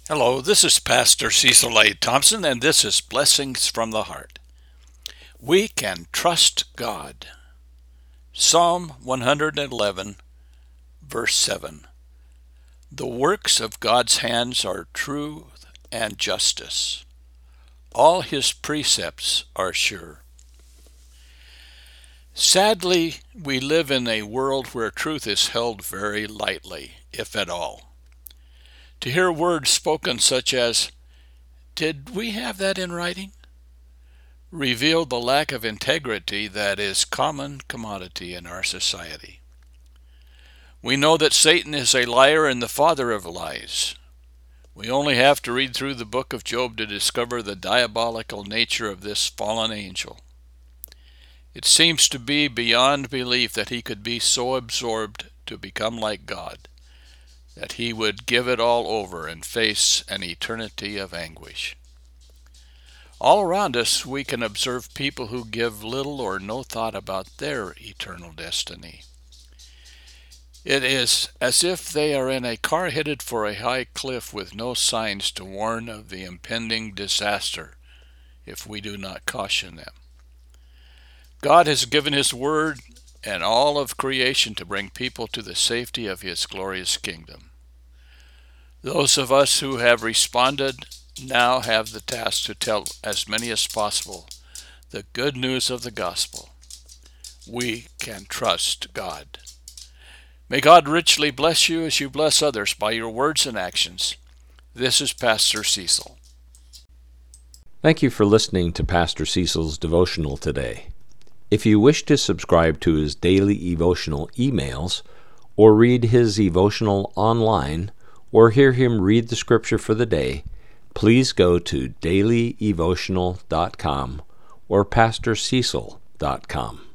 Hello, this is Pastor Cecil A. Thompson, and this is Blessings from the Heart. We can trust God. Psalm 111, verse 7. The works of God's hands are truth and justice. All his precepts are sure. Sadly, we live in a world where truth is held very lightly, if at all. To hear words spoken such as, "Did we have that in writing?" reveal the lack of integrity that is common commodity in our society. We know that Satan is a liar and the father of lies. We only have to read through the book of Job to discover the diabolical nature of this fallen angel. It seems to be beyond belief that he could be so absorbed to become like God, that he would give it all over and face an eternity of anguish. All around us we can observe people who give little or no thought about their eternal destiny. It is as if they are in a car headed for a high cliff with no signs to warn of the impending disaster if we do not caution them. God has given his word and all of creation to bring people to the safety of his glorious kingdom. Those of us who have responded now have the task to tell as many as possible the good news of the gospel. We can trust God. May God richly bless you as you bless others by your words and actions. This is Pastor Cecil. Thank you for listening to Pastor Cecil's devotional today. If you wish to subscribe to his daily devotional emails, or read his devotional online, or hear him read the scripture for the day, please go to dailydevotional.com or pastorcecil.com.